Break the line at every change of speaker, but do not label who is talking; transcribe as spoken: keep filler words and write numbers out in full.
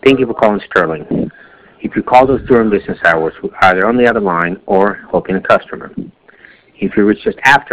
Thank you for calling Sterling. If you called us during business hours, we're either on the other line or helping a customer. If you reach us after